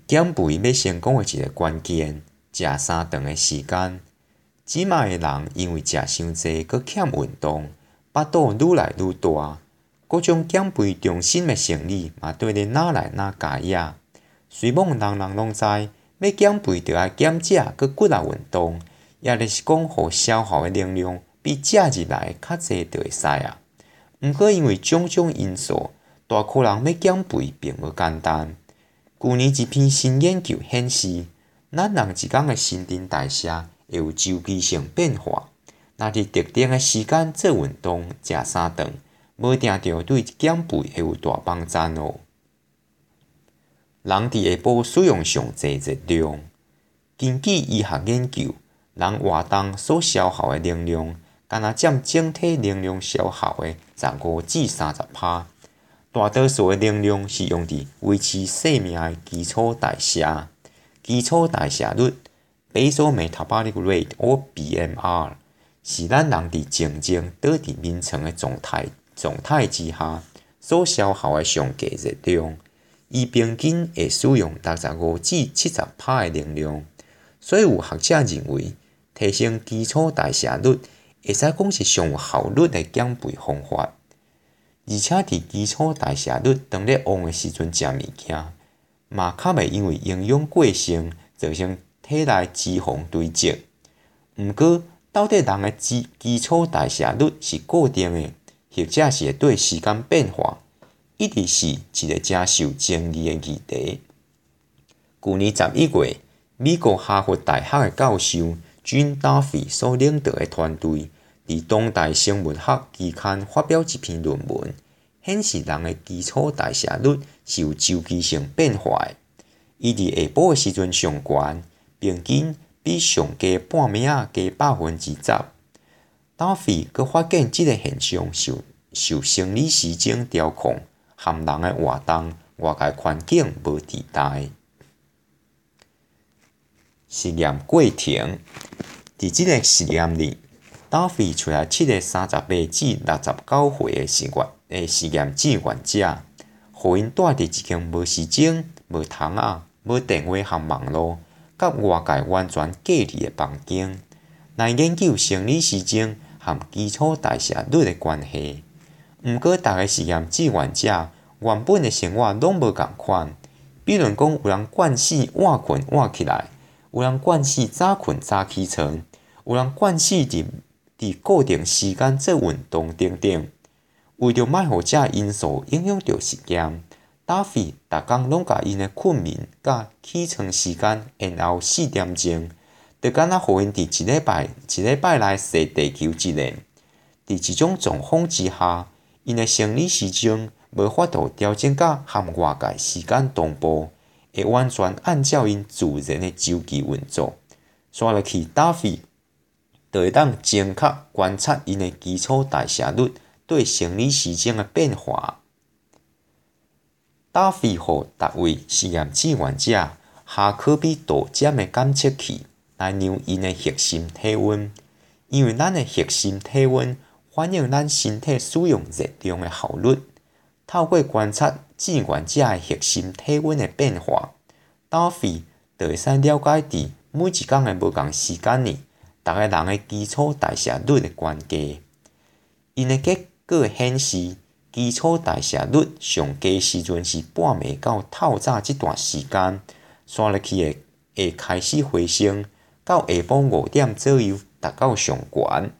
减肥要成功的一个关键，食三顿的时间。即卖的人因为食伤济，佮欠运动，腹肚愈来愈大，各种减肥中心的生理嘛对咧哪来哪加野。虽望人人拢知，要减肥就要减食佮骨力运动，也就是讲，互消耗的能量比食入来较济就会使啊。毋过因为种种因素，大可人要减肥并无简单。去年一篇新研究显示，咱人一工的新陈代谢会有周期性变化。若伫特定的时间做运动、食三顿，无定着对减肥会有大帮助哦。人伫下晡使用上济热量，根据医学研究，人活动所消耗的能量，敢若占整体能量消耗的15至30%。大多数的能量是用伫维持生命的基础代谢。基础代谢率 （Basal Metabolic Rate， 或 BMR） 是咱人伫静静倒伫眠床的状态之下所消耗的上价热量。伊平均会使用65至70%的能量。所以有学者认为，提升基础代谢率会使讲是上有效率的减肥方法。而且伫基础代谢率当咧旺的时阵食物件，嘛较袂因为营养过剩造成体内脂肪堆积。毋过，到底人的基础代谢率是固定的，或者是会对时间变化，一直是一个真受争议的议题。去年11月，美国哈佛大学的教授 Jim Duffy 所领导的团队，伫当代生物学期刊发表一篇论文，显示人的基础代谢率是有周期性变化的。伊伫下晡的时阵上悬，平均比上加半暝仔加10%。Duffy 佫发现即个现象受生理时钟调控和人的活动、外界环境无替代。实验过程，伫即个实验里，Duffy找来7个38至69岁的实验志愿者，互因住伫一间无时钟、无窗仔、无电话和网络，甲外界完全隔离的房间，来研究生理时钟和基础代谢率的关系。毋过，逐个实验志愿者原本的生活拢无共款，比如讲，有人惯死晚困晚起来，有人惯死早困早起床，有人惯死伫固定时间做运动等等。为着莫互这因素影响到实验，Duffy 逐工拢甲因的困眠甲起床时间延后4点钟，就敢若互因伫一礼拜内踅地球一年。伫这种状况之下，因的生理时钟无法度调整甲和外界时间同步，会完全按照因自然的周期运作。刷落去 ，Duffy 就会当精确观察因的基础代谢率对生理时钟的变化。Duffy 互逐位实验志愿者下可比度针的感测器来量因的核心体温，因为咱的核心体温反映咱身体使用热量的效率。透过观察志愿者的核心体温的变化，Duffy 就会使了解伫每一工的无同时间里，逐个人的基础代谢率的关系。因的结果显示，基础代谢率上低时阵是半暝到透早这段时间，刷落去会开始回升，到下晡5点左右达到上悬。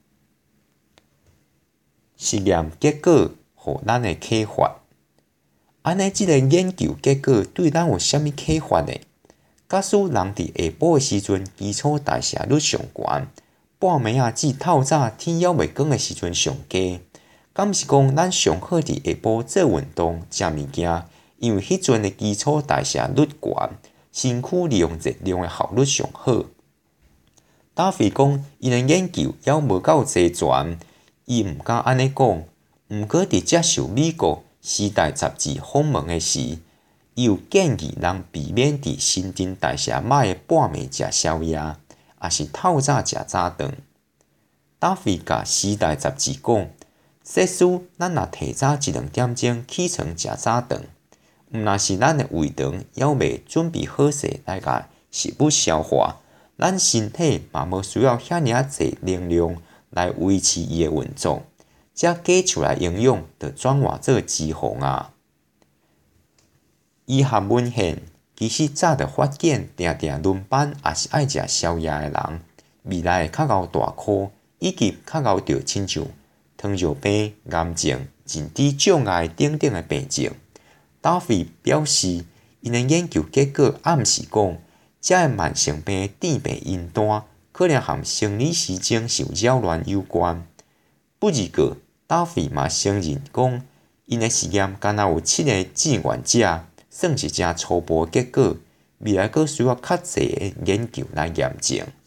实验结果互咱的启发。安尼，即个研究结果对咱有啥物启发呢？假使人伫下晡的时阵基础代谢率上悬，半暝仔至透早天还未光的时阵上低，敢是讲咱上好伫下晡做运动、食物件，因为迄阵的基础代谢率悬，身躯利用热量的效率上好。Duffy 讲，因的研究还无够齐全，伊毋敢安尼讲。毋过伫接受美国《时代》杂志访问的时，伊有建议人避免伫新陈代谢歹的半暝食宵夜，也是透早食早顿。Duffy 甲《时代》杂志讲，设使咱若提早1-2点钟起床食早顿， 毋若是咱的胃肠还未准备好势来甲食物消化，咱身体嘛无需要遐尔济能量来维持伊的运作，则加出来营养就转化做脂肪啊。医学文献其实早就发现，定定轮班也是爱食宵夜的人，未来会较敖大箍，以及较敖着亲像糖尿病、癌症、认知障碍等等的病症。大卫表示，因的研究结果暗示讲，这个慢性病的致病因端可能和生理时钟受扰乱有关。不过，大卫嘛承认讲，因的实验敢若有7个志愿者，算是真初步的结果，未来阁需要较济的研究来验证。